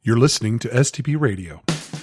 You're listening to STP Radio.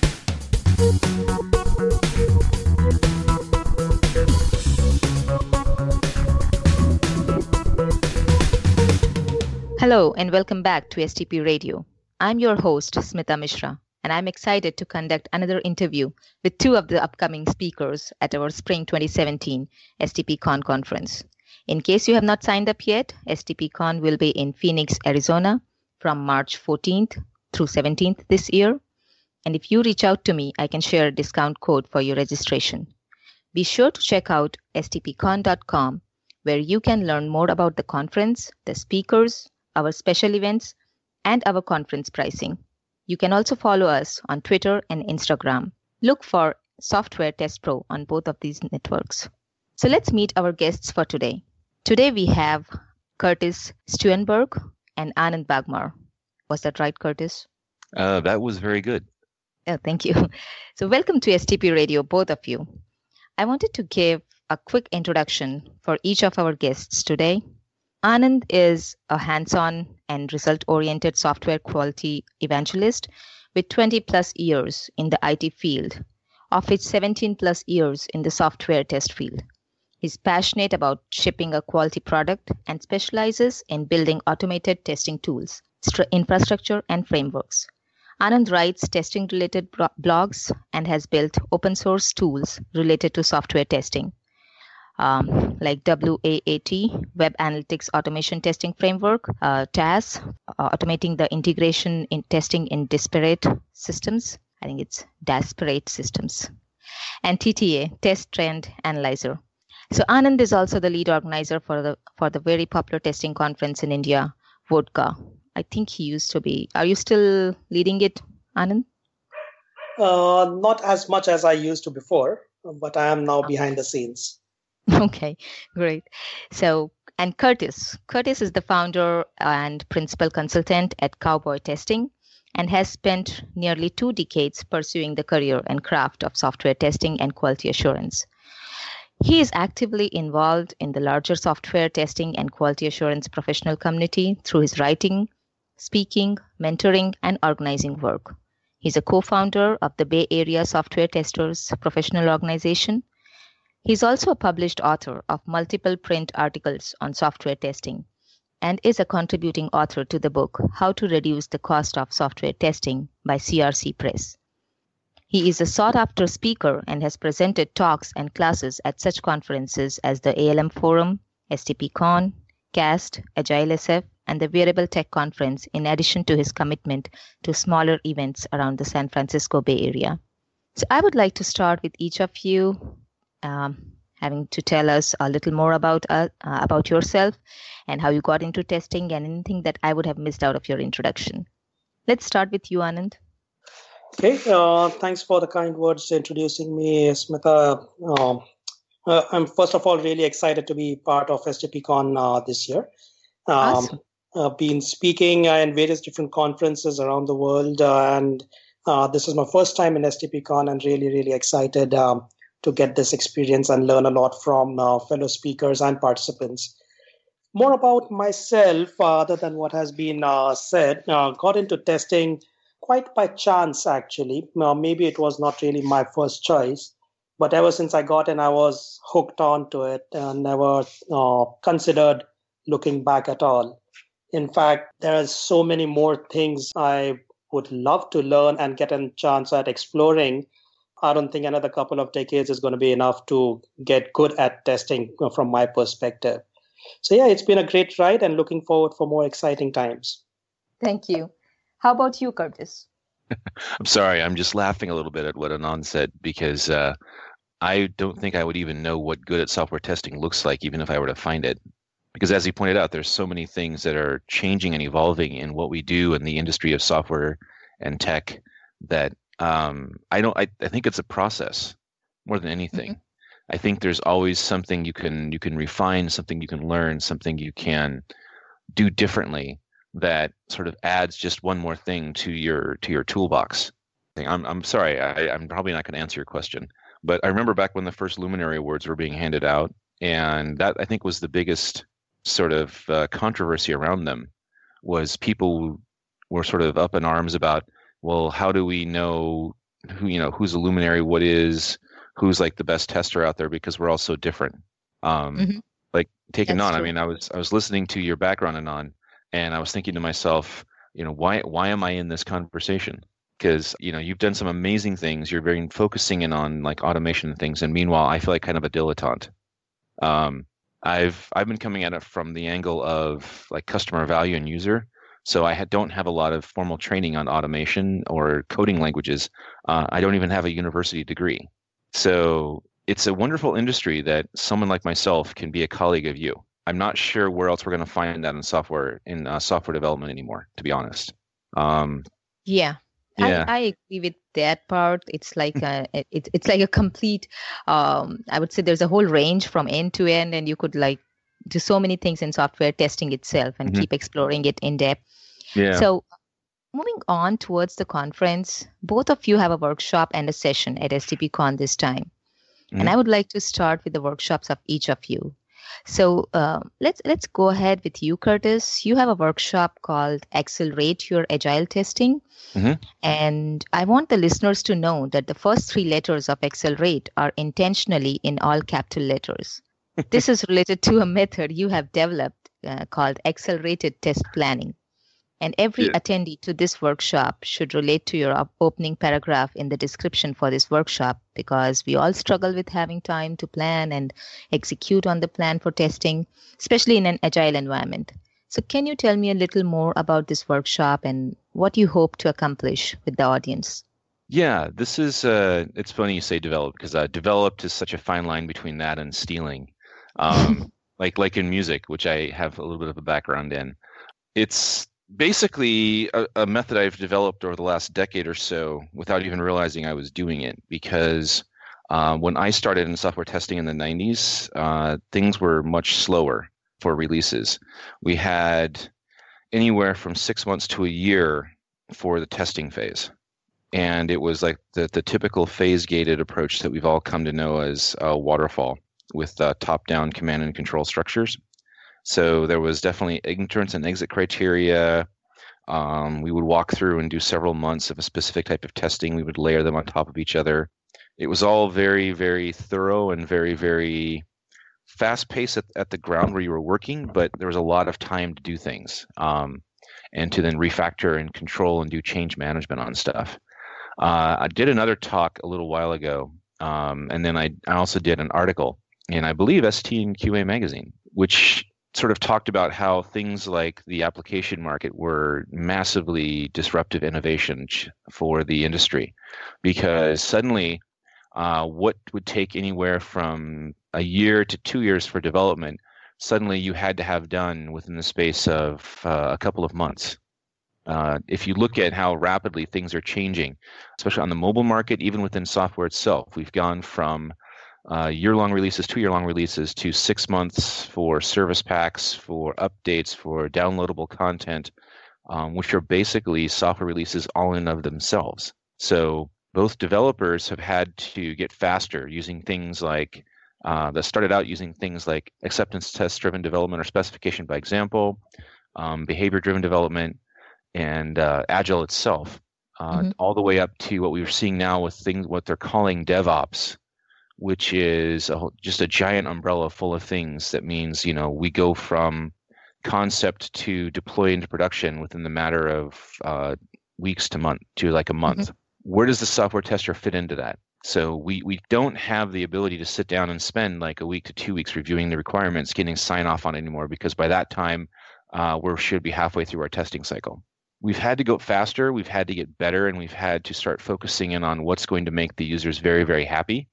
Hello and welcome back to STP Radio. I'm your host, Smita Mishra, and I'm excited to conduct another interview with two of the upcoming speakers at our Spring 2017 STPCon conference. In case you have not signed up yet, STPCon will be in Phoenix, Arizona from March 14th through 17th this year. And if you reach out to me, I can share a discount code for your registration. Be sure to check out stpcon.com, where you can learn more about the conference, the speakers, our special events, and our conference pricing. You can also follow us on Twitter and Instagram. Look for Software Test Pro on both of these networks. So let's meet our guests for today. Today we have Curtis Stuenberg and Anand Bagmar. Was that right, Curtis? That was very good. Oh, thank you. So welcome to STP Radio, both of you. I wanted to give a quick introduction for each of our guests today. Anand is a hands-on and result-oriented software quality evangelist with 20 plus years in the IT field, of which 17 plus years in the software test field. He's passionate about shipping a quality product and specializes in building automated testing tools, infrastructure, and frameworks. Anand writes testing-related blogs and has built open-source tools related to software testing, like WAAT, Web Analytics Automation Testing Framework, TAS, automating the integration in testing in disparate systems. I think it's disparate systems. And TTA, Test Trend Analyzer. So Anand is also the lead organizer for the very popular testing conference in India, Vodka. I think he used to be. Are you still leading it, Anand? Not as much as I used to before, but I am now behind the scenes. Okay, great. So, and Curtis is the founder and principal consultant at Cowboy Testing and has spent nearly 2 decades pursuing the career and craft of software testing and quality assurance. He is actively involved in the larger software testing and quality assurance professional community through his writing, speaking, mentoring, and organizing work. He's a co-founder of the Bay Area Software Testers Professional Organization. He's also a published author of multiple print articles on software testing and is a contributing author to the book, How to Reduce the Cost of Software Testing by CRC Press. He is a sought-after speaker and has presented talks and classes at such conferences as the ALM Forum, STPCon, CAST, Agile SF, and the Wearable Tech Conference, in addition to his commitment to smaller events around the San Francisco Bay Area. So I would like to start with each of you having to tell us a little more about yourself and how you got into testing and anything that I would have missed out of your introduction. Let's start with you, Anand. Okay, thanks for the kind words introducing me, Smita. I'm first of all really excited to be part of STPCon this year. Awesome. Been speaking in various different conferences around the world, and this is my first time in STPCon, and really, really excited to get this experience and learn a lot from fellow speakers and participants. More about myself, other than what has been said, got into testing quite by chance, actually. Maybe it was not really my first choice, but ever since I got in, I was hooked on to it and never considered looking back at all. In fact, there are so many more things I would love to learn and get a chance at exploring. I don't think another couple of decades is going to be enough to get good at testing from my perspective. So yeah, it's been a great ride and looking forward for more exciting times. Thank you. How about you, Curtis? I'm sorry, I'm just laughing a little bit at what Anand said because I don't think I would even know what good at software testing looks like, even if I were to find it. Because as he pointed out, there's so many things that are changing and evolving in what we do in the industry of software and tech that I think it's a process more than anything. Mm-hmm. I think there's always something you can refine, something you can learn, something you can do differently that sort of adds just one more thing to your toolbox. I'm sorry, I'm probably not going to answer your question, but I remember back when the first Luminary Awards were being handed out, and that I think was the biggest sort of controversy around them, was people were sort of up in arms about, well, how do we know who's a luminary, who's like the best tester out there, because we're all so different. Like take Anon. I mean, I was listening to your background, Anon, and I was thinking to myself, why am I in this conversation? Because you've done some amazing things. You're very focusing in on like automation and things, and meanwhile, I feel like kind of a dilettante. I've been coming at it from the angle of like customer value and user. So I don't have a lot of formal training on automation or coding languages. I don't even have a university degree. So it's a wonderful industry that someone like myself can be a colleague of you. I'm not sure where else we're going to find that in software development anymore, to be honest. Yeah. I agree with that part. It's like it's like a complete. I would say there's a whole range from end to end, and you could like do so many things in software testing itself and keep exploring it in depth. Yeah. So moving on towards the conference, both of you have a workshop and a session at STPCon this time, and I would like to start with the workshops of each of you. So let's go ahead with you, Curtis. You have a workshop called Accelerate Your Agile Testing. And I want the listeners to know that the first 3 letters of Accelerate are intentionally in all capital letters. This is related to a method you have developed called Accelerated Test Planning. And every attendee to this workshop should relate to your opening paragraph in the description for this workshop, because we all struggle with having time to plan and execute on the plan for testing, especially in an agile environment. So can you tell me a little more about this workshop and what you hope to accomplish with the audience? Yeah, this is, it's funny you say develop, because developed is such a fine line between that and stealing. Like in music, which I have a little bit of a background in. It's basically a method I've developed over the last decade or so without even realizing I was doing it, because when I started in software testing in the 90s, things were much slower for releases. We had anywhere from 6 months to a year for the testing phase. And it was like the typical phase-gated approach that we've all come to know as waterfall, with top-down command and control structures. So there was definitely entrance and exit criteria. We would walk through and do several months of a specific type of testing. We would layer them on top of each other. It was all very, very thorough and very, very fast-paced at the ground where you were working, but there was a lot of time to do things and to then refactor and control and do change management on stuff. I did another talk a little while ago, and then I also did an article in, I believe, ST&QA magazine, which sort of talked about how things like the application market were massively disruptive innovation for the industry, because suddenly what would take anywhere from a year to 2 years for development, suddenly you had to have done within the space of a couple of months. If you look at how rapidly things are changing, especially on the mobile market, even within software itself, we've gone from year-long releases, 2-year-long releases, to 6 months for service packs, for updates, for downloadable content, which are basically software releases all in and of themselves. So both developers have had to get faster using things like, that started out using things like acceptance test-driven development or specification by example, behavior-driven development, and Agile itself, all the way up to what we are seeing now with what they're calling DevOps, which is just a giant umbrella full of things. That means, we go from concept to deploy into production within the matter of weeks to like a month. Where does the software tester fit into that? So we don't have the ability to sit down and spend like a week to 2 weeks reviewing the requirements, getting sign off on it anymore, because by that time we should be halfway through our testing cycle. We've had to go faster, we've had to get better, and we've had to start focusing in on what's going to make the users very, very happy.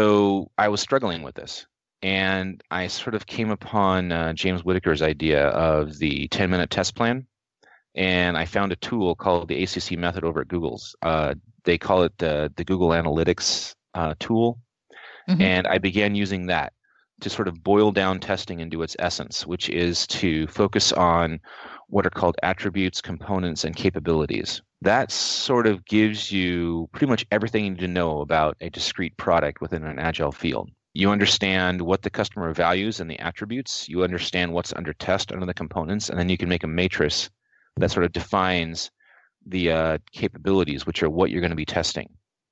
So I was struggling with this, and I sort of came upon James Whitaker's idea of the 10-minute test plan, and I found a tool called the ACC method over at Google's. They call it the Google Analytics tool, and I began using that to sort of boil down testing into its essence, which is to focus on what are called attributes, components, and capabilities. That sort of gives you pretty much everything you need to know about a discrete product within an agile field. You understand what the customer values and the attributes. You understand what's under test under the components, and then you can make a matrix that sort of defines the capabilities, which are what you're going to be testing.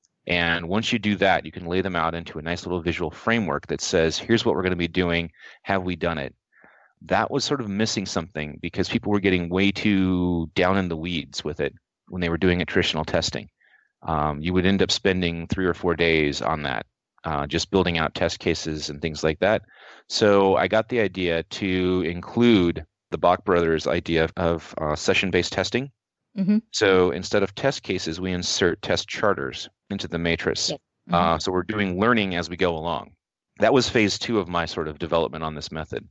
And once you do that, you can lay them out into a nice little visual framework that says, here's what we're going to be doing. Have we done it? That was sort of missing something because people were getting way too down in the weeds with it when they were doing traditional testing. You would end up spending 3 or 4 days on that, just building out test cases and things like that. So I got the idea to include the Bach brothers' idea of session-based testing. Mm-hmm. So instead of test cases, we insert test charters into the matrix. Yep. Mm-hmm. So we're doing learning as we go along. That was phase 2 of my sort of development on this method.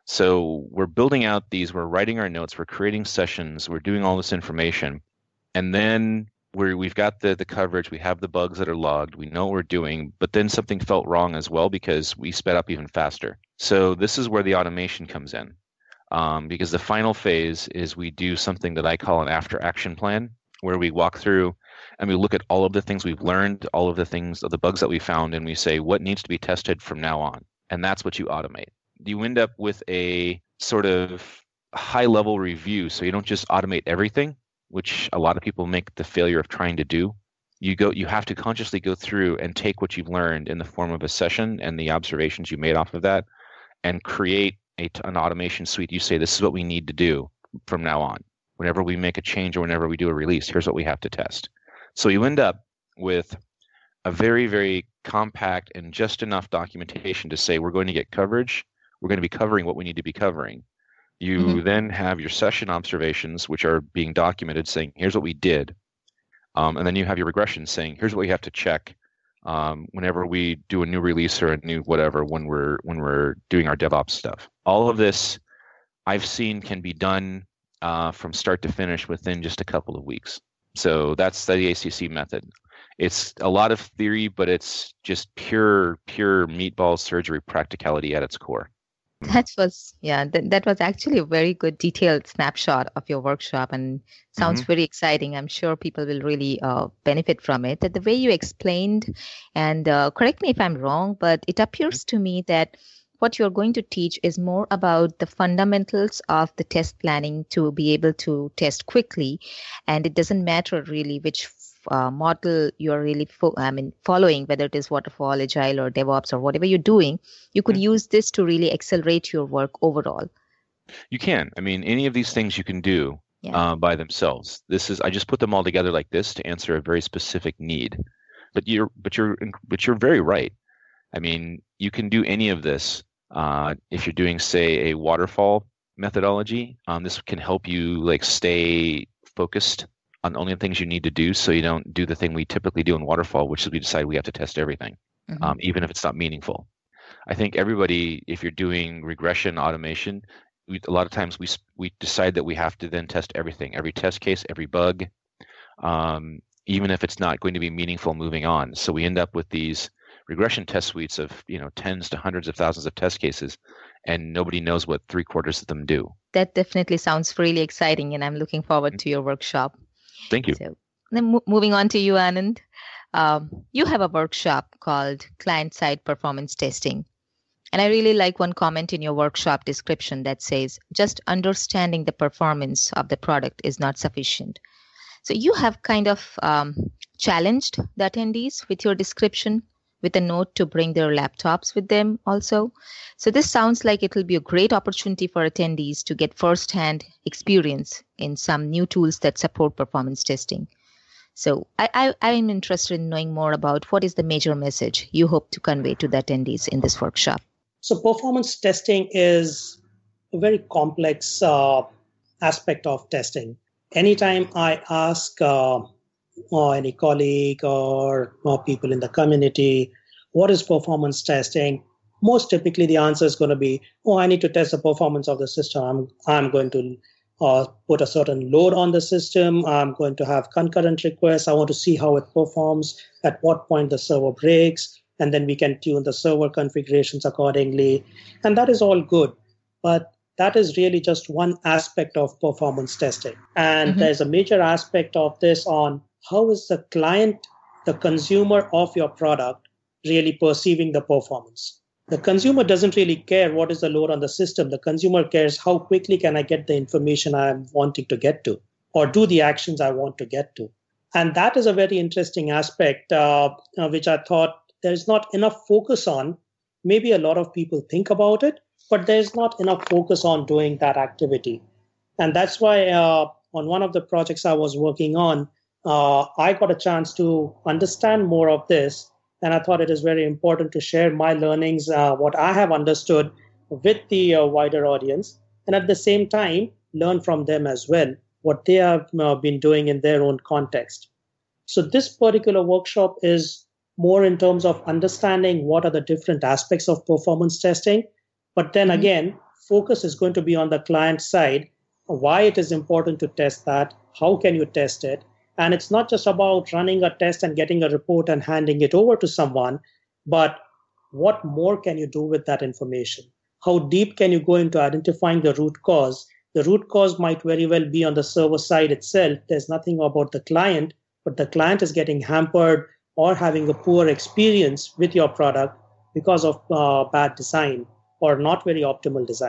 So we're building out these, we're writing our notes, we're creating sessions, we're doing all this information. And then we've got the coverage, we have the bugs that are logged, we know what we're doing, but then something felt wrong as well because we sped up even faster. So this is where the automation comes in. Because the final phase is we do something that I call an after action plan, where we walk through and we look at all of the things we've learned, all of the things, the bugs that we found, and we say what needs to be tested from now on. And that's what you automate. You end up with a sort of high level review. So you don't just automate everything, which a lot of people make the failure of trying to do. You have to consciously go through and take what you've learned in the form of a session and the observations you made off of that and create an automation suite. You say, this is what we need to do from now on. Whenever we make a change or whenever we do a release, here's what we have to test. So you end up with a very, very compact and just enough documentation to say we're going to get coverage. We're going to be covering what we need to be covering. You then have your session observations, which are being documented, saying, here's what we did. And then you have your regression saying, here's what we have to check whenever we do a new release or a new whatever when we're doing our DevOps stuff. All of this I've seen can be done from start to finish within just a couple of weeks. So that's the ACC method. It's a lot of theory, but it's just pure meatball surgery practicality at its core. That was actually a very good detailed snapshot of your workshop and sounds very exciting. I'm sure people will really benefit from it. The way you explained, and correct me if I'm wrong, but it appears to me that what you're going to teach is more about the fundamentals of the test planning to be able to test quickly. And it doesn't matter really which model you're really following, whether it is waterfall, agile, or DevOps, or whatever you're doing. You could use this to really accelerate your work overall. You can. I mean, any of these things you can do by themselves. I just put them all together like this to answer a very specific need. But you're very right. I mean, you can do any of this if you're doing, say, a waterfall methodology. This can help you stay focused on only the things you need to do, so you don't do the thing we typically do in waterfall, which is we decide we have to test everything, even if it's not meaningful. I think everybody, if you're doing regression automation, a lot of times we decide that we have to then test everything, every test case, every bug, even if it's not going to be meaningful moving on. So we end up with these regression test suites of tens to hundreds of thousands of test cases, and nobody knows what 3/4 of them do. That definitely sounds really exciting, and I'm looking forward to your workshop. Thank you. So then moving on to you, Anand. You have a workshop called Client-Side Performance Testing. And I really like one comment in your workshop description that says, just understanding the performance of the product is not sufficient. So you have kind of challenged the attendees with your description with a note to bring their laptops with them also. So this sounds like it will be a great opportunity for attendees to get firsthand experience in some new tools that support performance testing. So I'm interested in knowing more about what is the major message you hope to convey to the attendees in this workshop. So performance testing is a very complex aspect of testing. Anytime I ask or any colleague or people in the community, what is performance testing? Most typically the answer is going to be, I need to test the performance of the system. I'm going to put a certain load on the system. I'm going to have concurrent requests. I want to see how it performs, at what point the server breaks, and then we can tune the server configurations accordingly. And that is all good. But that is really just one aspect of performance testing. And there's a major aspect of this on how is the client, the consumer of your product, really perceiving the performance. The consumer doesn't really care what is the load on the system. The consumer cares how quickly can I get the information I'm wanting to get to. or do the actions I want to get to. And that is a very interesting aspect, which I thought there's not enough focus on. Maybe a lot of people think about it, but there's not enough focus on doing that activity. And that's why on one of the projects I was working on, I got a chance to understand more of this. And I thought it is very important to share my learnings, what I have understood with the wider audience. And at the same time, learn from them as well, what they have been doing in their own context. So this particular workshop is more in terms of understanding what are the different aspects of performance testing. But then again, focus is going to be on the client side, why it is important to test that, how can you test it. And it's not just about running a test and getting a report and handing it over to someone, but what more can you do with that information? How deep can you go into identifying the root cause? The root cause might very well be on the server side itself. There's nothing about the client, but the client is getting hampered or having a poor experience with your product because of bad design or not very optimal design.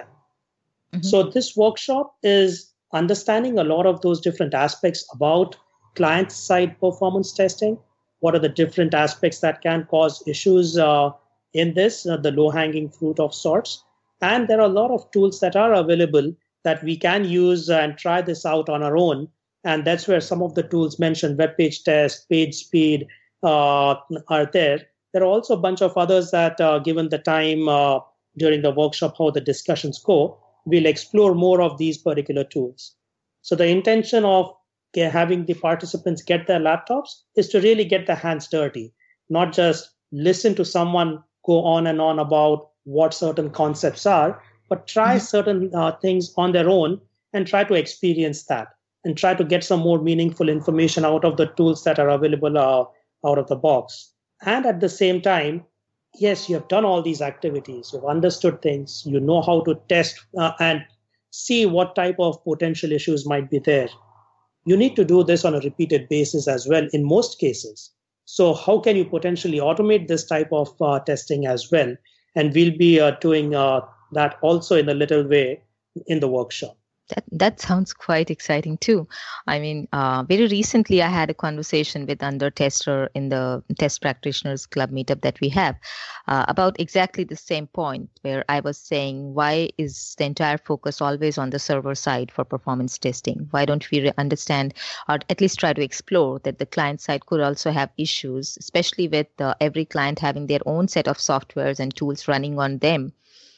So this workshop is understanding a lot of those different aspects about client-side performance testing. What are the different aspects that can cause issues in this, the low-hanging fruit of sorts. And there are a lot of tools that are available that we can use and try this out on our own. And that's where some of the tools mentioned, web page test, page speed, are there. There are also a bunch of others that, given the time during the workshop, how the discussions go, we'll explore more of these particular tools. So the intention of having the participants get their laptops is to really get their hands dirty, not just listen to someone go on and on about what certain concepts are, but try certain things on their own and try to experience that and try to get some more meaningful information out of the tools that are available out of the box. And at the same time, yes, you have done all these activities, you've understood things, you know how to test and see what type of potential issues might be there. You need to do this on a repeated basis as well in most cases. So how can you potentially automate this type of testing as well? And we'll be doing that also in a little way in the workshop. That sounds quite exciting too. I mean, very recently I had a conversation with Under Tester in the Test Practitioners Club meetup that we have about exactly the same point, where I was saying, why is the entire focus always on the server side for performance testing? Why don't we understand or at least try to explore that the client side could also have issues, especially with every client having their own set of softwares and tools running on them.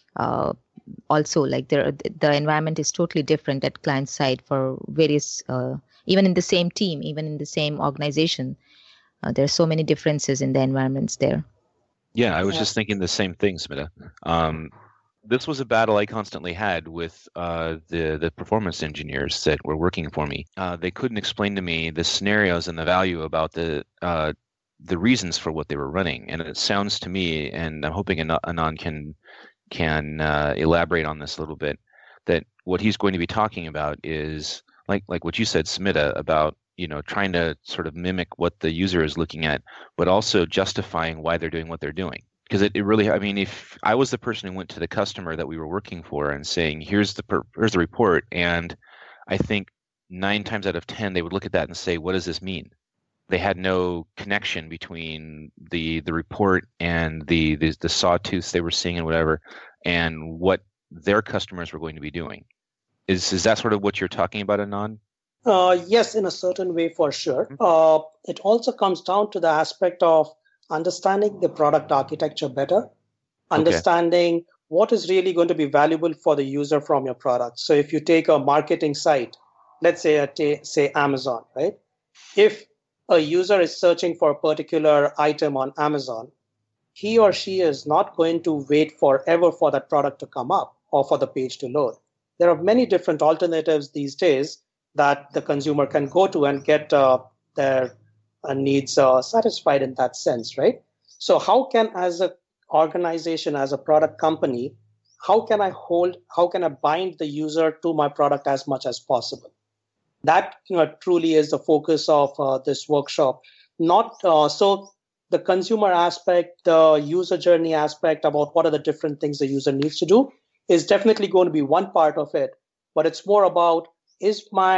Also, like the environment is totally different at client side for various, even in the same team, even in the same organization. There are so many differences in the environments there. Yeah, I was just thinking the same thing, Smita. This was a battle I constantly had with the performance engineers that were working for me. They couldn't explain to me the scenarios and the value about the reasons for what they were running. And it sounds to me, and I'm hoping Anand can elaborate on this a little bit, that what he's going to be talking about is like what you said, Smita, about trying to sort of mimic what the user is looking at, but also justifying why they're doing what they're doing. Because it really, I mean, if I was the person who went to the customer that we were working for and saying, here's the report, and I think 9 times out of 10 they would look at that and say, what does this mean? They had no connection between the report and the sawtooths they were seeing and whatever, and what their customers were going to be doing. Is that sort of what you're talking about, Anand? Yes, in a certain way, for sure. It also comes down to the aspect of understanding the product architecture better, understanding what is really going to be valuable for the user from your product. So if you take a marketing site, let's say Amazon, right? If a user is searching for a particular item on Amazon, he or she is not going to wait forever for that product to come up or for the page to load. There are many different alternatives these days that the consumer can go to and get their needs satisfied in that sense, right? So how can, as an organization, as a product company, how can I bind the user to my product as much as possible? That truly is the focus of this workshop. Not so the consumer aspect, the user journey aspect about what are the different things the user needs to do is definitely going to be one part of it. But it's more about, is my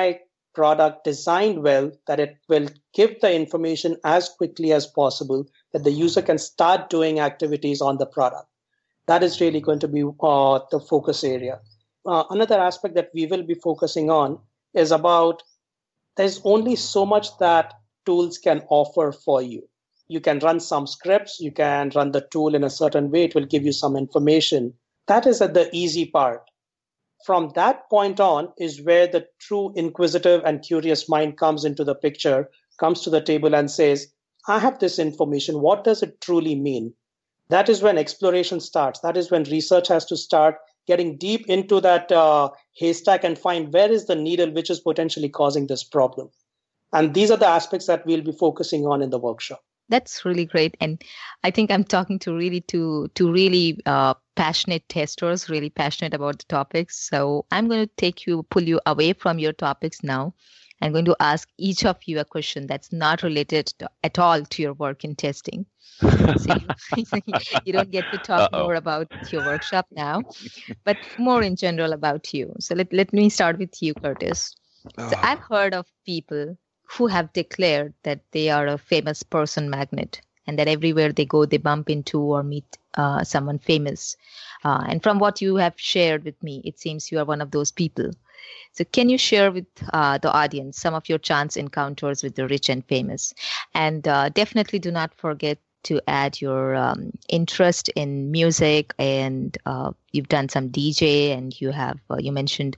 product designed well that it will give the information as quickly as possible that the user can start doing activities on the product. That is really going to be the focus area. Another aspect that we will be focusing on is about there's only so much that tools can offer for you. You can run some scripts, you can run the tool in a certain way, it will give you some information. That is at the easy part. From that point on is where the true inquisitive and curious mind comes into the picture, comes to the table and says, I have this information. What does it truly mean? That is when exploration starts. That is when research has to start getting deep into that haystack and find where is the needle which is potentially causing this problem. And these are the aspects that we'll be focusing on in the workshop. That's really great. And I think I'm talking to really passionate testers, really passionate about the topics. So I'm going to pull you away from your topics now. I'm going to ask each of you a question that's not related at all to your work in testing. So you don't get to talk more about your workshop now, but more in general about you. So let me start with you, Curtis. So I've heard of people who have declared that they are a famous person magnet and that everywhere they go, they bump into or meet someone famous. And from what you have shared with me, it seems you are one of those people. So can you share with the audience some of your chance encounters with the rich and famous? And definitely do not forget to add your interest in music, and you've done some DJ, and you mentioned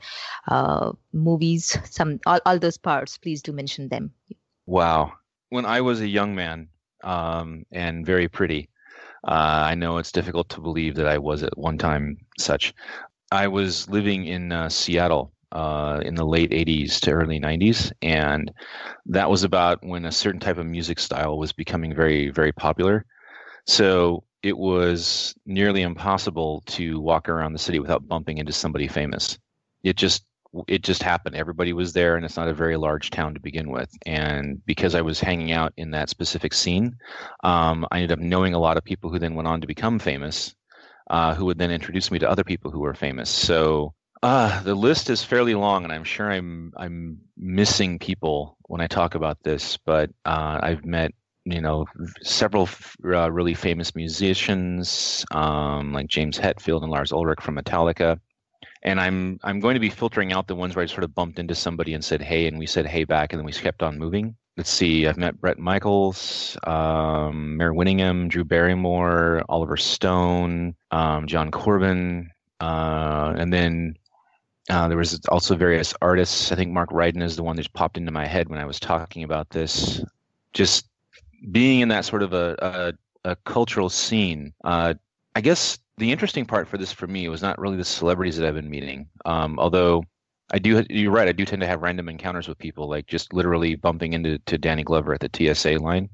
movies, all those parts. Please do mention them. Wow. When I was a young man and very pretty, I know it's difficult to believe that I was at one time such. I was living in Seattle in the late 80s to early 90s. And that was about when a certain type of music style was becoming very, very popular. So it was nearly impossible to walk around the city without bumping into somebody famous. It just happened. Everybody was there, and it's not a very large town to begin with. And because I was hanging out in that specific scene, I ended up knowing a lot of people who then went on to become famous, who would then introduce me to other people who were famous. So the list is fairly long, and I'm sure I'm missing people when I talk about this. But I've met, several really famous musicians like James Hetfield and Lars Ulrich from Metallica. And I'm going to be filtering out the ones where I sort of bumped into somebody and said hey, and we said hey back, and then we kept on moving. Let's see. I've met Bret Michaels, Mary Winningham, Drew Barrymore, Oliver Stone, John Corbin, and then there was also various artists. I think Mark Ryden is the one that popped into my head when I was talking about this. Just being in that sort of a cultural scene. I guess the interesting part for this for me was not really the celebrities that I've been meeting. Although you're right, I do tend to have random encounters with people, like just literally bumping into Danny Glover at the TSA line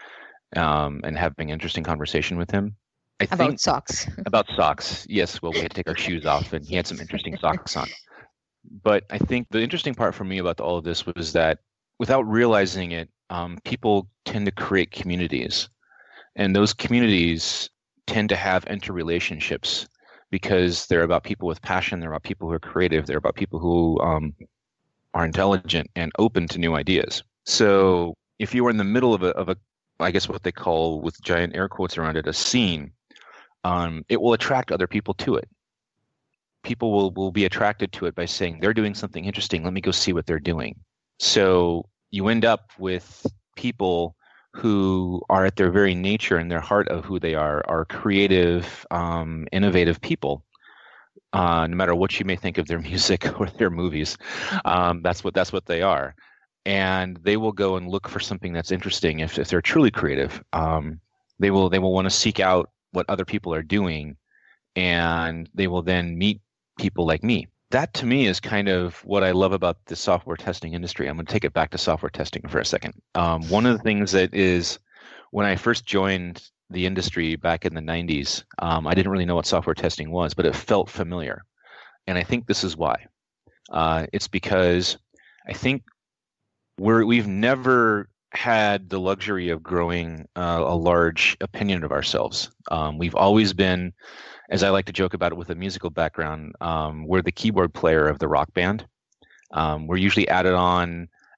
and having an interesting conversation with him. About socks. About socks, yes. Well, we had to take our shoes off, and he had some interesting socks on. But I think the interesting part for me about all of this was that without realizing it, people tend to create communities. And those communities tend to have interrelationships because they're about people with passion, they're about people who are creative, they're about people who are intelligent and open to new ideas. So if you were in the middle of a I guess what they call, with giant air quotes around it, a scene, it will attract other people to it. People will be attracted to it by saying, they're doing something interesting, let me go see what they're doing. So you end up with people who are at their very nature and their heart of who they are creative, innovative people. No matter what you may think of their music or their movies, that's what they are. And they will go and look for something that's interesting. If they're truly creative, they will want to seek out what other people are doing, and they will then meet people like me. That to me is kind of what I love about the software testing industry. I'm going to take it back to software testing for a second. One of the things that is, when I first joined the industry back in the 90s, I didn't really know what software testing was, but it felt familiar. And I think this is why. It's because I think we've never had the luxury of growing a large opinion of ourselves. We've always been, as I like to joke about it with a musical background, we're the keyboard player of the rock band. We're usually added on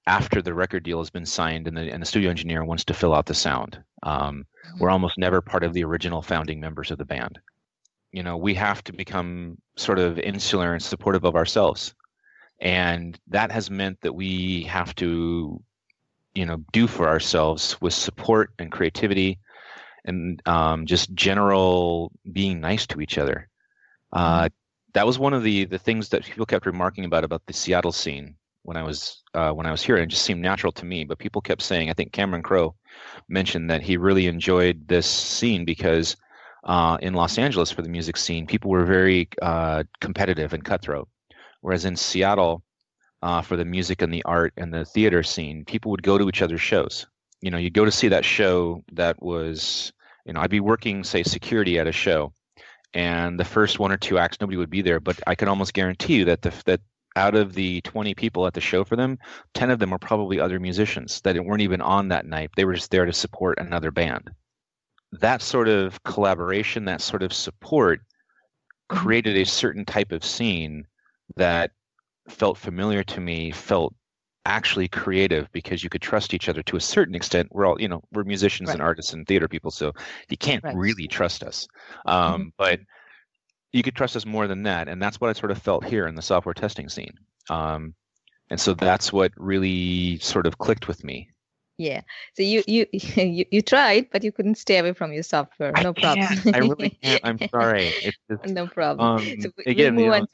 after the record deal has been signed and the studio engineer wants to fill out the sound. We're almost never part of the original founding members of the band. You know, we have to become sort of insular and supportive of ourselves. And that has meant that we have to, you know, do for ourselves with support and creativity and just general being nice to each other. That was one of the things that people kept remarking about the Seattle scene when I was here, and it just seemed natural to me. But people kept saying, I think Cameron Crowe mentioned that he really enjoyed this scene because in Los Angeles for the music scene, people were very competitive and cutthroat, whereas in Seattle for the music and the art and the theater scene, people would go to each other's shows. You know, you'd go to see that show that was, you know, I'd be working, say, security at a show, and the first 1 or 2 acts, nobody would be there. But I could almost guarantee you that that out of the 20 people at the show for them, 10 of them were probably other musicians that weren't even on that night. They were just there to support another band. That sort of collaboration, that sort of support created a certain type of scene that felt familiar to me, felt actually creative, because you could trust each other to a certain extent. We're all, you know, we're musicians and artists and theater people, so you can't really trust us. But you could trust us more than that. And that's what I sort of felt here in the software testing scene. And so that's what really sort of clicked with me. Yeah. So you tried, but you couldn't stay away from your software. No problem. I really can't. I'm sorry. It's just, no problem. So again,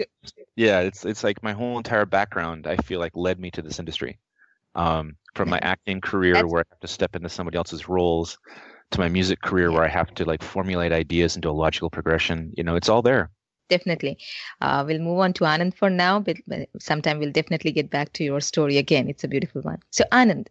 it's like my whole entire background, I feel like, led me to this industry. From my acting career, where I have to step into somebody else's roles, to my music career, where I have to like formulate ideas into a logical progression. You know, it's all there. Definitely. We'll move on to Anand for now, but sometime we'll definitely get back to your story again. It's a beautiful one. So Anand,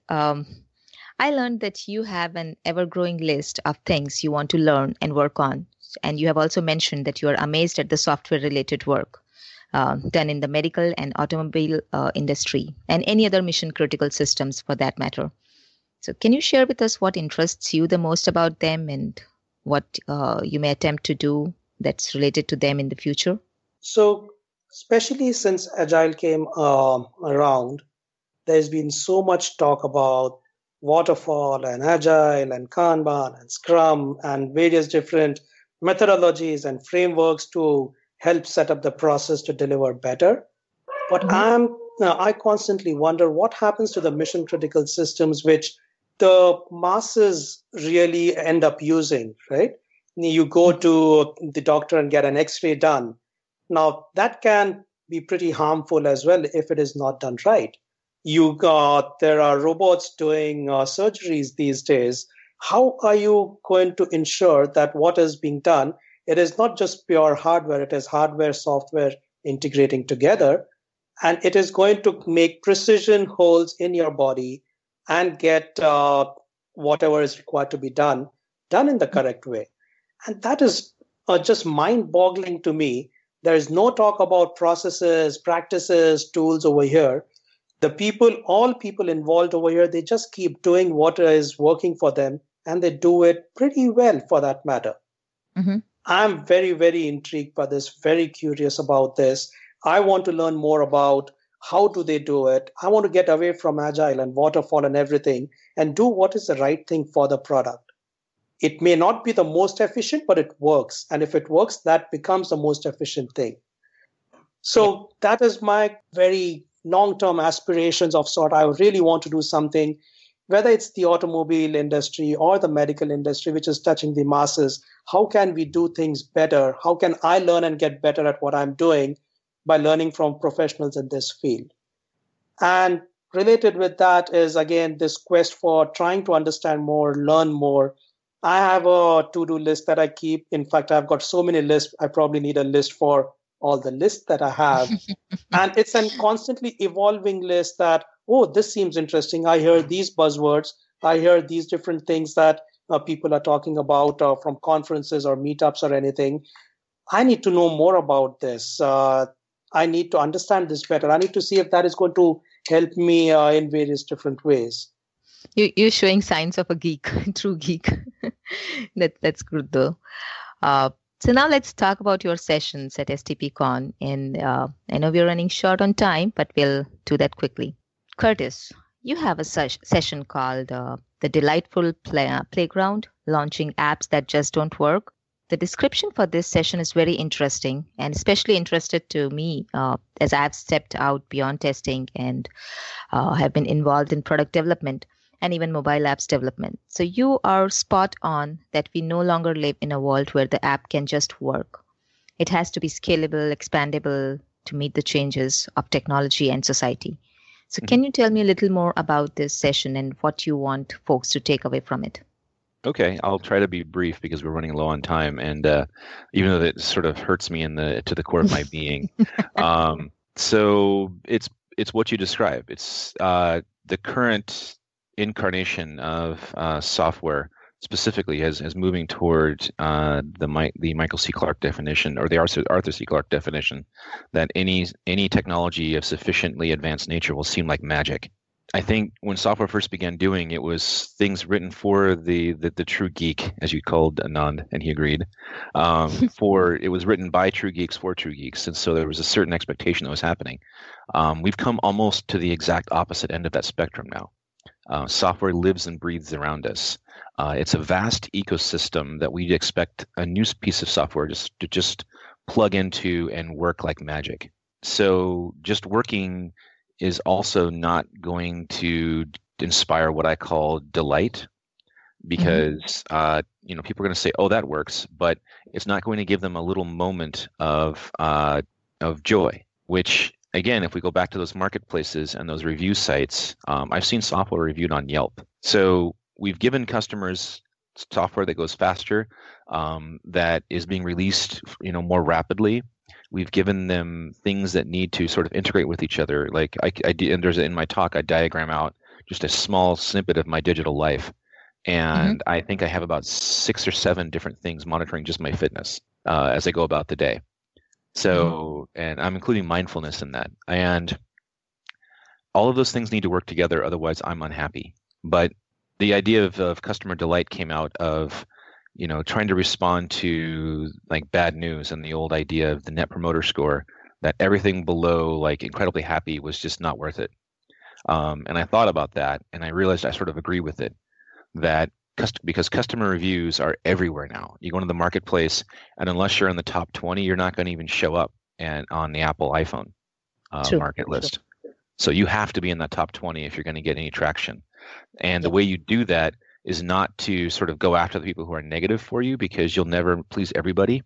I learned that you have an ever-growing list of things you want to learn and work on. And you have also mentioned that you are amazed at the software-related work done in the medical and automobile industry and any other mission-critical systems for that matter. So can you share with us what interests you the most about them and what you may attempt to do that's related to them in the future? So especially since Agile came around, there's been so much talk about Waterfall and Agile and Kanban and Scrum and various different methodologies and frameworks to help set up the process to deliver better. But I constantly wonder what happens to the mission critical systems which the masses really end up using, right? You go to the doctor and get an X-ray done. Now, that can be pretty harmful as well if it is not done right. There are robots doing surgeries these days. How are you going to ensure that what is being done, it is not just pure hardware, it is hardware, software integrating together, and it is going to make precision holes in your body and get whatever is required to be done in the correct way. And that is just mind-boggling to me. There is no talk about processes, practices, tools over here. All people involved over here, they just keep doing what is working for them, and they do it pretty well for that matter. I'm very, very intrigued by this, very curious about this. I want to learn more about how do they do it. I want to get away from Agile and Waterfall and everything and do what is the right thing for the product. It may not be the most efficient, but it works. And if it works, that becomes the most efficient thing. So that is my very long-term aspirations of sort. I really want to do something, whether it's the automobile industry or the medical industry, which is touching the masses. How can we do things better? How can I learn and get better at what I'm doing by learning from professionals in this field? And related with that is, again, this quest for trying to understand more, learn more. I have a to-do list that I keep. In fact, I've got so many lists, I probably need a list for all the lists that I have. And it's a constantly evolving list that, this seems interesting. I hear these buzzwords. I hear these different things that people are talking about from conferences or meetups or anything. I need to know more about this. I need to understand this better. I need to see if that is going to help me in various different ways. You're showing signs of a geek, true geek. That's good though. So now let's talk about your sessions at STPCon. And I know we're running short on time, but we'll do that quickly. Curtis, you have a session called The Delightful Playground, Launching Apps That Just Don't Work. The description for this session is very interesting and especially interested to me as I've stepped out beyond testing and have been involved in product development and even mobile apps development. So you are spot on that we no longer live in a world where the app can just work. It has to be scalable, expandable to meet the changes of technology and society. So can you tell me a little more about this session and what you want folks to take away from it? Okay, I'll try to be brief because we're running low on time, and even though that sort of hurts me to the core of my being. So it's what you describe. It's the current incarnation of software specifically is moving toward the Michael C. Clarke definition, or the Arthur C. Clarke definition, that any technology of sufficiently advanced nature will seem like magic. I think when software first began doing it was things written for the true geek, as you called Anand, and he agreed. It was written by true geeks for true geeks, and so there was a certain expectation that was happening. We've come almost to the exact opposite end of that spectrum now. Software lives and breathes around us. It's a vast ecosystem that we'd expect a new piece of software to just plug into and work like magic. So just working is also not going to inspire what I call delight, because people are going to say, "Oh, that works," but it's not going to give them a little moment of joy. Which, again, if we go back to those marketplaces and those review sites, I've seen software reviewed on Yelp. So we've given customers software that goes faster, that is being released, more rapidly. We've given them things that need to sort of integrate with each other. Like in my talk, I diagram out just a small snippet of my digital life. And I think I have about 6 or 7 different things monitoring just my fitness as I go about the day. So, and I'm including mindfulness in that. And all of those things need to work together. Otherwise, I'm unhappy. But the idea of customer delight came out of trying to respond to like bad news and the old idea of the Net Promoter Score, that everything below like incredibly happy was just not worth it. And I thought about that, and I realized I sort of agree with it, that because customer reviews are everywhere now. You go into the marketplace, and unless you're in the top 20, you're not going to even show up on the Apple iPhone market list. So you have to be in that top 20 if you're going to get any traction. And the way you do that is not to sort of go after the people who are negative for you, because you'll never please everybody.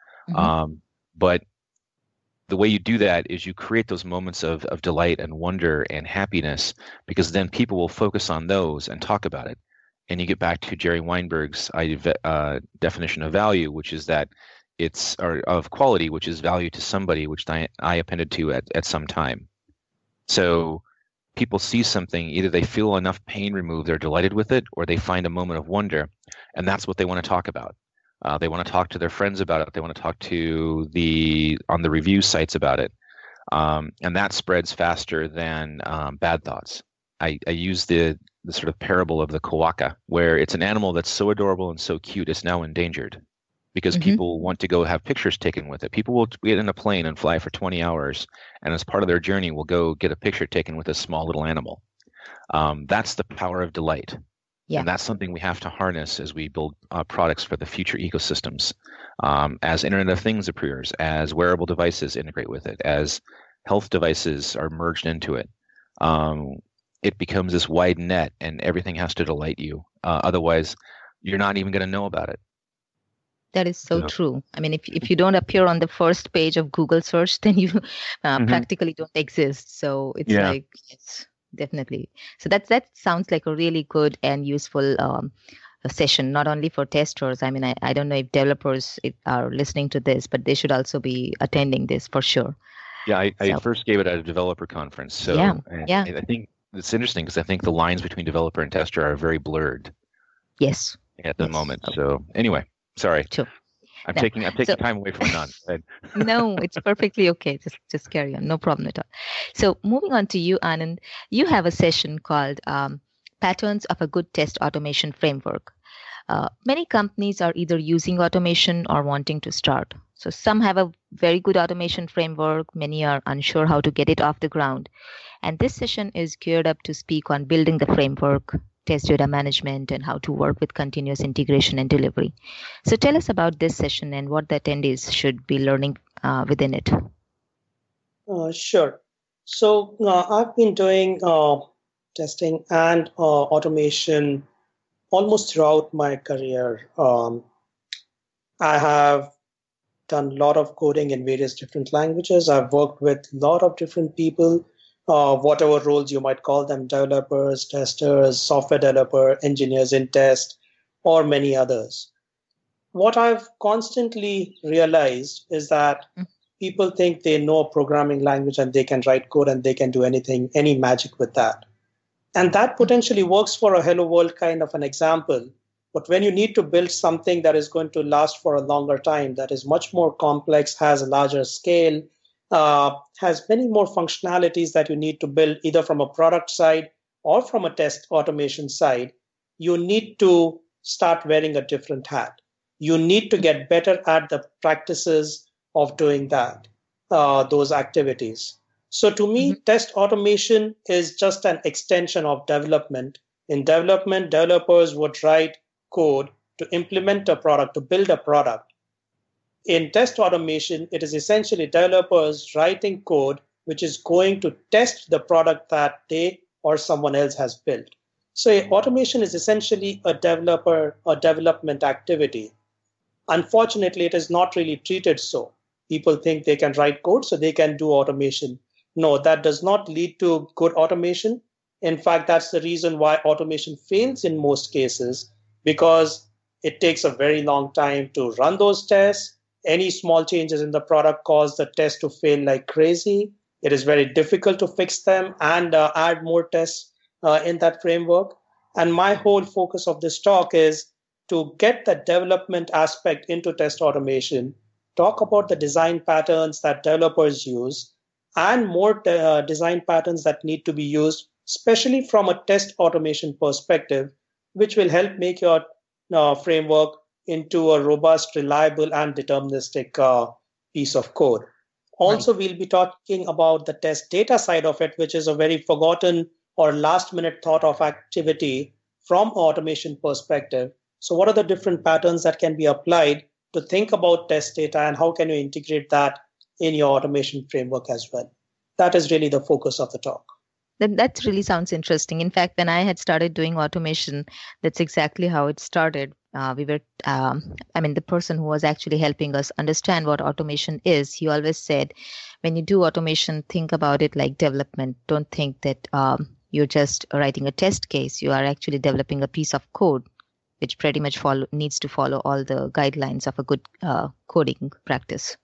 But the way you do that is you create those moments of delight and wonder and happiness, because then people will focus on those and talk about it. And you get back to Jerry Weinberg's definition of value, which is that of quality, which is value to somebody, which I appended to at some time. So people see something, either they feel enough pain removed, they're delighted with it, or they find a moment of wonder, and that's what they want to talk about. They want to talk to their friends about it. They want to talk to on the review sites about it, and that spreads faster than bad thoughts. I use the sort of parable of the quokka, where it's an animal that's so adorable and so cute, it's now endangered, because people want to go have pictures taken with it. People will get in a plane and fly for 20 hours, and as part of their journey will go get a picture taken with a small little animal. That's the power of delight. Yeah. And that's something we have to harness as we build products for the future ecosystems. As Internet of Things appears, as wearable devices integrate with it, as health devices are merged into it, it becomes this wide net, and everything has to delight you. Otherwise, you're not even going to know about it. That is so true. I mean, if you don't appear on the first page of Google search, then you practically don't exist. So it's like, yes, definitely. So that sounds like a really good and useful session, not only for testers. I mean, I don't know if developers are listening to this, but they should also be attending this for sure. Yeah, I first gave it at a developer conference. So I think it's interesting, because I think the lines between developer and tester are very blurred. Yes. At the moment. So anyway. Sorry, sure. I'm taking time away from Anand. No, it's perfectly okay. Just carry on. No problem at all. So moving on to you, Anand, you have a session called Patterns of a Good Test Automation Framework. Many companies are either using automation or wanting to start. So some have a very good automation framework. Many are unsure how to get it off the ground. And this session is geared up to speak on building the framework, test data management, and how to work with continuous integration and delivery. So tell us about this session and what the attendees should be learning within it. Sure. So I've been doing testing and automation almost throughout my career. I have done a lot of coding in various different languages. I've worked with a lot of different people, whatever roles you might call them, developers, testers, software developer, engineers in test, or many others. What I've constantly realized is that people think they know a programming language and they can write code and they can do anything, any magic with that. And that potentially works for a hello world kind of an example. But when you need to build something that is going to last for a longer time, that is much more complex, has a larger scale, has many more functionalities that you need to build either from a product side or from a test automation side, you need to start wearing a different hat. You need to get better at the practices of doing that, those activities. So to me, test automation is just an extension of development. In development, developers would write code to implement a product, to build a product. In test automation, it is essentially developers writing code which is going to test the product that they or someone else has built. So automation is essentially a development activity. Unfortunately, it is not really treated so. People think they can write code so they can do automation. No, that does not lead to good automation. In fact, that's the reason why automation fails in most cases, because it takes a very long time to run those tests. Any small changes in the product cause the test to fail like crazy. It is very difficult to fix them and add more tests in that framework. And my whole focus of this talk is to get the development aspect into test automation, talk about the design patterns that developers use, and more design patterns that need to be used, especially from a test automation perspective, which will help make your framework into a robust, reliable, and deterministic piece of code. Also, we'll be talking about the test data side of it, which is a very forgotten or last-minute thought of activity from automation perspective. So what are the different patterns that can be applied to think about test data, and how can you integrate that in your automation framework as well? That is really the focus of the talk. That really sounds interesting. In fact, when I had started doing automation, that's exactly how it started. The person who was actually helping us understand what automation is, he always said, when you do automation, think about it like development. Don't think that you're just writing a test case. You are actually developing a piece of code, which pretty much needs to follow all the guidelines of a good coding practice.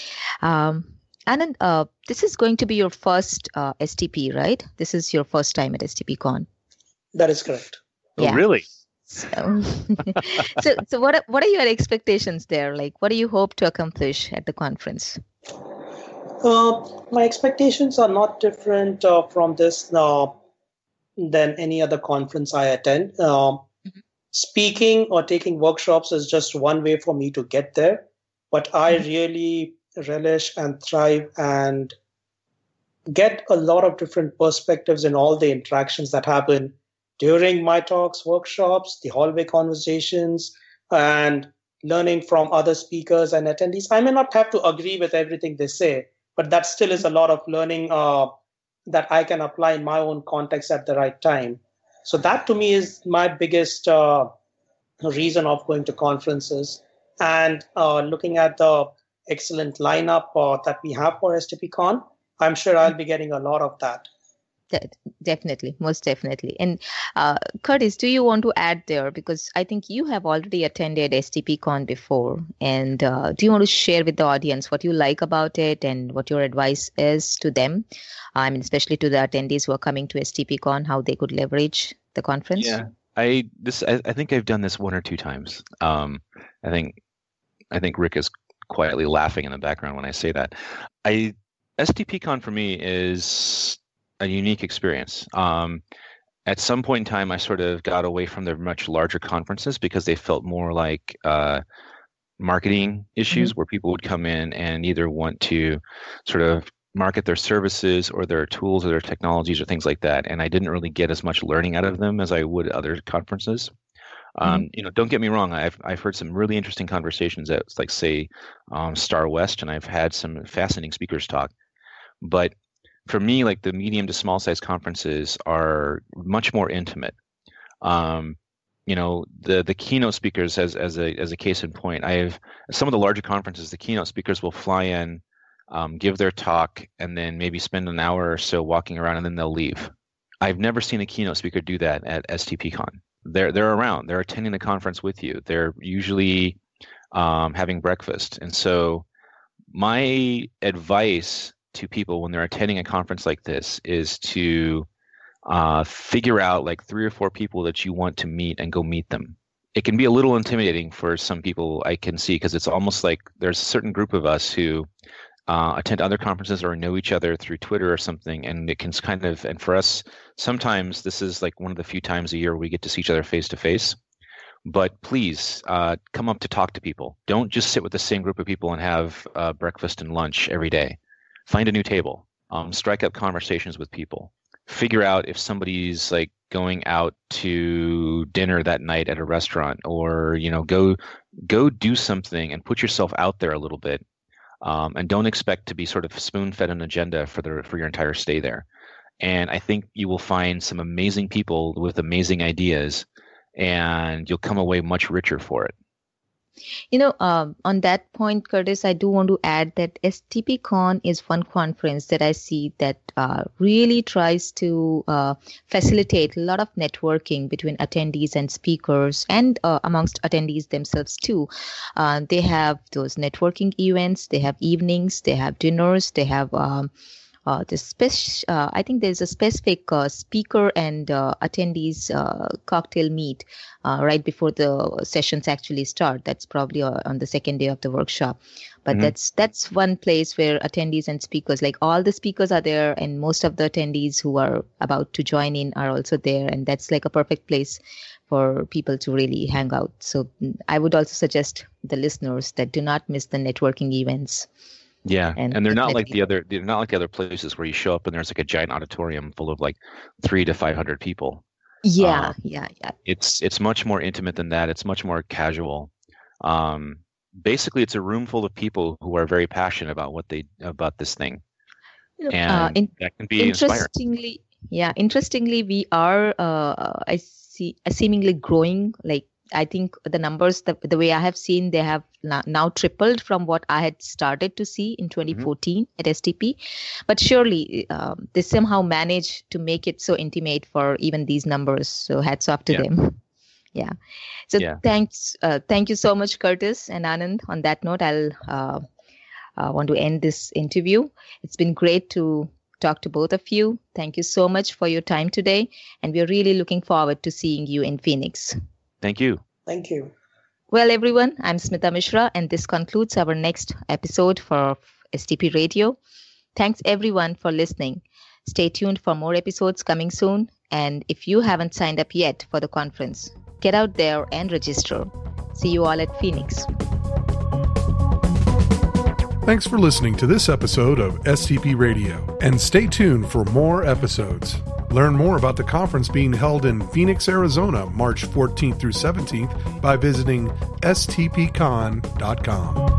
Anand, this is going to be your first STP, right? This is your first time at STPCon. That is correct. Oh, yeah. Really? So what are your expectations there? Like, what do you hope to accomplish at the conference? My expectations are not different from this than any other conference I attend. Speaking or taking workshops is just one way for me to get there, but I really relish and thrive and get a lot of different perspectives in all the interactions that happen during my talks, workshops, the hallway conversations, and learning from other speakers and attendees. I may not have to agree with everything they say, but that still is a lot of learning that I can apply in my own context at the right time. So that to me is my biggest reason of going to conferences, and looking at the excellent lineup that we have for STPCon, I'm sure I'll be getting a lot of that. Definitely, most definitely. And Curtis, do you want to add there? Because I think you have already attended STPCon before. And do you want to share with the audience what you like about it and what your advice is to them? Especially to the attendees who are coming to STPCon, how they could leverage the conference? Yeah, I think I've done this one or two times. I think Rick is quietly laughing in the background when I say that. STPCon for me is a unique experience. At some point in time, I sort of got away from the much larger conferences because they felt more like marketing issues where people would come in and either want to sort of market their services or their tools or their technologies or things like that. And I didn't really get as much learning out of them as I would other conferences. Don't get me wrong. I've heard some really interesting conversations at, like, say, Star West, and I've had some fascinating speakers talk. But for me, like, the medium to small size conferences are much more intimate. The keynote speakers, as a case in point, I have some of the larger conferences. The keynote speakers will fly in, give their talk, and then maybe spend an hour or so walking around, and then they'll leave. I've never seen a keynote speaker do that at STPCon. They're around. They're attending the conference with you. They're usually having breakfast. And so my advice to people when they're attending a conference like this is to figure out like 3 or 4 people that you want to meet and go meet them. It can be a little intimidating for some people, I can see, because it's almost like there's a certain group of us who attend other conferences or know each other through Twitter or something, and it can kind of, and for us, sometimes this is like one of the few times a year we get to see each other face to face. But please come up to talk to people. Don't just sit with the same group of people and have breakfast and lunch every day. Find a new table. Strike up conversations with people. Figure out if somebody's like going out to dinner that night at a restaurant, or go do something and put yourself out there a little bit. And don't expect to be sort of spoon-fed an agenda for your entire stay there. And I think you will find some amazing people with amazing ideas, and you'll come away much richer for it. On that point, Curtis, I do want to add that STPCon is one conference that I see that really tries to facilitate a lot of networking between attendees and speakers, and amongst attendees themselves too. They have those networking events, they have evenings, they have dinners, they have I think there's a specific speaker and attendees cocktail meet right before the sessions actually start. That's probably on the second day of the workshop. But that's one place where attendees and speakers, like all the speakers are there, and most of the attendees who are about to join in are also there. And that's like a perfect place for people to really hang out. So I would also suggest the listeners that do not miss the networking events. Yeah, and they're not like the other places where you show up and there's like a giant auditorium full of like 300 to 500 people. Yeah. It's much more intimate than that. It's much more casual. Basically, it's a room full of people who are very passionate about this thing, and that can be inspiring. Interestingly, we are I see seemingly growing. Like, I think the numbers, the way I have seen, they have now tripled from what I had started to see in 2014 at STP. But surely they somehow managed to make it so intimate for even these numbers. So hats off to them. Yeah. So thanks. Thank you so much, Curtis and Anand. On that note, I'll want to end this interview. It's been great to talk to both of you. Thank you so much for your time today. And we're really looking forward to seeing you in Phoenix. Thank you. Thank you. Well, everyone, I'm Smita Mishra, and this concludes our next episode for STP Radio. Thanks, everyone, for listening. Stay tuned for more episodes coming soon. And if you haven't signed up yet for the conference, get out there and register. See you all at Phoenix. Thanks for listening to this episode of STP Radio, and stay tuned for more episodes. Learn more about the conference being held in Phoenix, Arizona, March 14th through 17th by visiting stpcon.com.